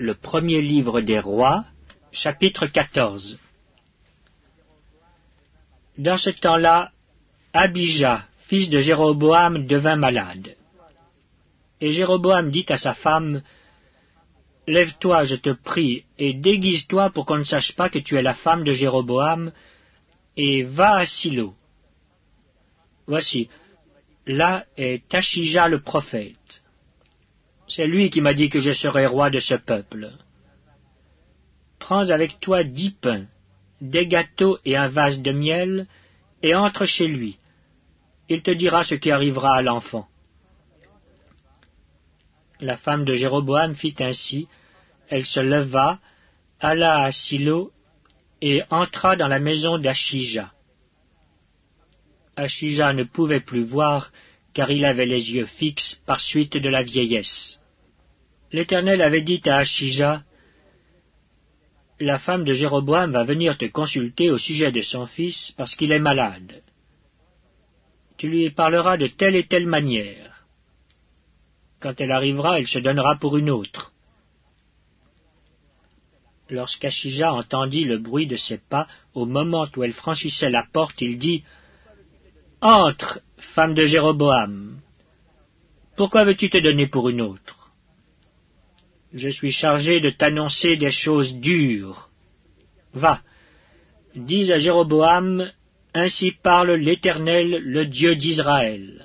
Le premier livre des rois, chapitre 14. Dans ce temps-là, Abijah, fils de Jéroboam, devint malade. Et Jéroboam dit à sa femme, « Lève-toi, je te prie, et déguise-toi pour qu'on ne sache pas que tu es la femme de Jéroboam, et va à Silo. Voici, là est Achija le prophète. C'est lui qui m'a dit que je serais roi de ce peuple. Prends avec toi 10 pains, des gâteaux et un vase de miel, et entre chez lui. Il te dira ce qui arrivera à l'enfant. » La femme de Jéroboam fit ainsi. Elle se leva, alla à Silo, et entra dans la maison d'Achija. Achija ne pouvait plus voir, car il avait les yeux fixes par suite de la vieillesse. L'Éternel avait dit à Achija, « La femme de Jéroboam va venir te consulter au sujet de son fils, parce qu'il est malade. Tu lui parleras de telle et telle manière. Quand elle arrivera, elle se donnera pour une autre. » Lorsqu'Achija entendit le bruit de ses pas, au moment où elle franchissait la porte, il dit, « Entre, femme de Jéroboam. Pourquoi veux-tu te donner pour une autre? Je suis chargé de t'annoncer des choses dures. Va, dis à Jéroboam, ainsi parle l'Éternel, le Dieu d'Israël.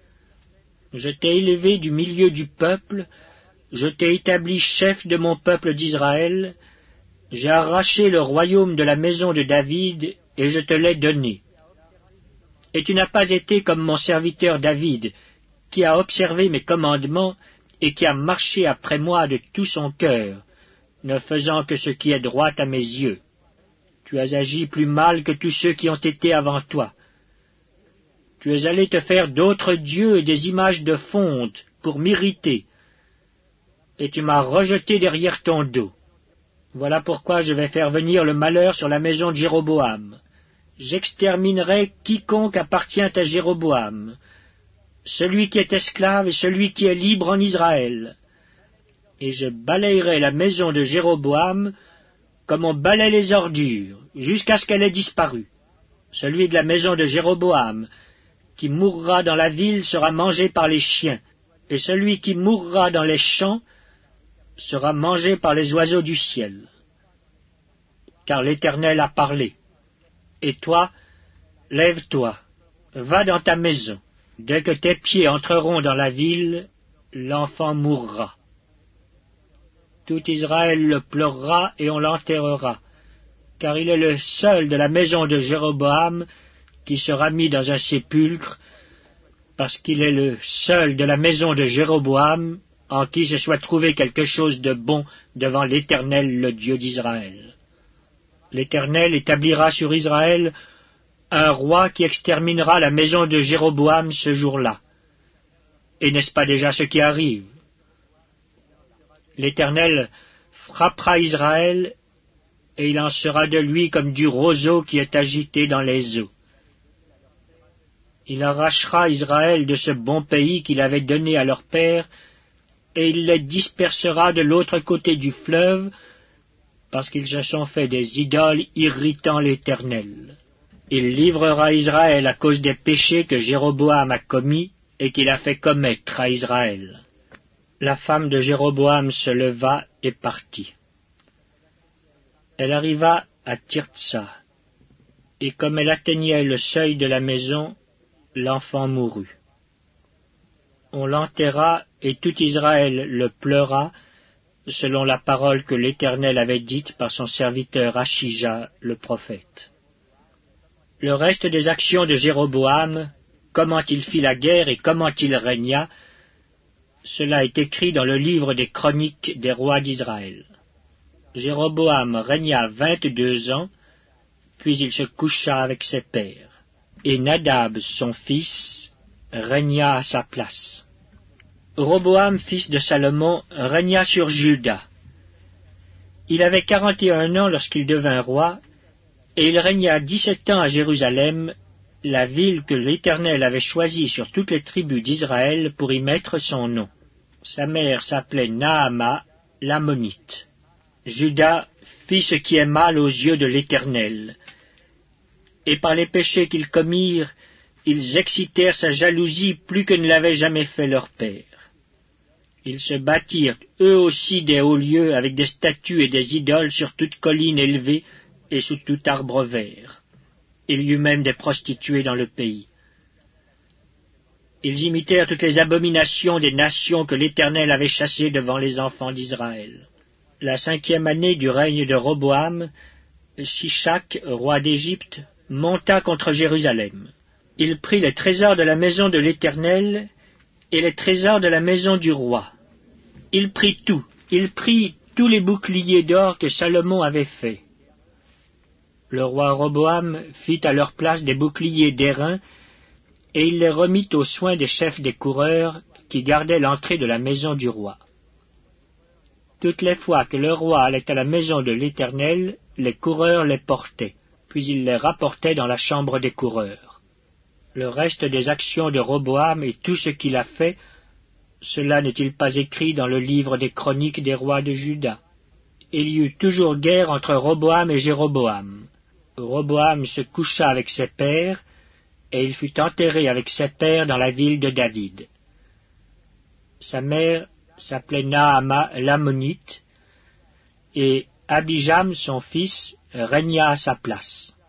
Je t'ai élevé du milieu du peuple, je t'ai établi chef de mon peuple d'Israël, j'ai arraché le royaume de la maison de David, et je te l'ai donné. Et tu n'as pas été comme mon serviteur David, qui a observé mes commandements, et qui a marché après moi de tout son cœur, ne faisant que ce qui est droit à mes yeux. Tu as agi plus mal que tous ceux qui ont été avant toi. Tu es allé te faire d'autres dieux et des images de fonte pour m'irriter, et tu m'as rejeté derrière ton dos. Voilà pourquoi je vais faire venir le malheur sur la maison de Jéroboam. J'exterminerai quiconque appartient à Jéroboam, celui qui est esclave et celui qui est libre en Israël. Et je balayerai la maison de Jéroboam comme on balaie les ordures, jusqu'à ce qu'elle ait disparu. Celui de la maison de Jéroboam qui mourra dans la ville sera mangé par les chiens, et celui qui mourra dans les champs sera mangé par les oiseaux du ciel. Car l'Éternel a parlé. Et toi, lève-toi, va dans ta maison. Dès que tes pieds entreront dans la ville, l'enfant mourra. Tout Israël le pleurera et on l'enterrera, car il est le seul de la maison de Jéroboam qui sera mis dans un sépulcre, parce qu'il est le seul de la maison de Jéroboam en qui se soit trouvé quelque chose de bon devant l'Éternel, le Dieu d'Israël. L'Éternel établira sur Israël un roi qui exterminera la maison de Jéroboam ce jour-là. Et n'est-ce pas déjà ce qui arrive? L'Éternel frappera Israël, et il en sera de lui comme du roseau qui est agité dans les eaux. Il arrachera Israël de ce bon pays qu'il avait donné à leur père, et il les dispersera de l'autre côté du fleuve, parce qu'ils se sont fait des idoles irritant l'Éternel. Il livrera Israël à cause des péchés que Jéroboam a commis et qu'il a fait commettre à Israël. La femme de Jéroboam se leva et partit. Elle arriva à Tirtsa, et comme elle atteignait le seuil de la maison, l'enfant mourut. On l'enterra, et tout Israël le pleura, selon la parole que l'Éternel avait dite par son serviteur Achija le prophète. Le reste des actions de Jéroboam, comment il fit la guerre et comment il régna, cela est écrit dans le livre des chroniques des rois d'Israël. Jéroboam régna 22 ans, puis il se coucha avec ses pères, et Nadab, son fils, régna à sa place. Roboam, fils de Salomon, régna sur Juda. Il avait 41 ans lorsqu'il devint roi, et il régna 17 ans à Jérusalem, la ville que l'Éternel avait choisie sur toutes les tribus d'Israël pour y mettre son nom. Sa mère s'appelait Naama, l'Ammonite. Juda fit ce qui est mal aux yeux de l'Éternel, et par les péchés qu'ils commirent, ils excitèrent sa jalousie plus que ne l'avait jamais fait leur père. Ils se bâtirent eux aussi des hauts lieux avec des statues et des idoles sur toute colline élevée et sous tout arbre vert. Il y eut même des prostituées dans le pays. Ils imitèrent toutes les abominations des nations que l'Éternel avait chassées devant les enfants d'Israël. La 5e année du règne de Roboam, Shishak, roi d'Égypte, monta contre Jérusalem. Il prit les trésors de la maison de l'Éternel et les trésors de la maison du roi. Il prit tout. Il prit tous les boucliers d'or que Salomon avait faits. Le roi Roboam fit à leur place des boucliers d'airain, et il les remit aux soins des chefs des coureurs qui gardaient l'entrée de la maison du roi. Toutes les fois que le roi allait à la maison de l'Éternel, les coureurs les portaient, puis il les rapportait dans la chambre des coureurs. Le reste des actions de Roboam et tout ce qu'il a fait, cela n'est-il pas écrit dans le livre des chroniques des rois de Juda? Il y eut toujours guerre entre Roboam et Jéroboam. Roboam se coucha avec ses pères, et il fut enterré avec ses pères dans la ville de David. Sa mère s'appelait Naama l'Ammonite, et Abijam, son fils, régna à sa place.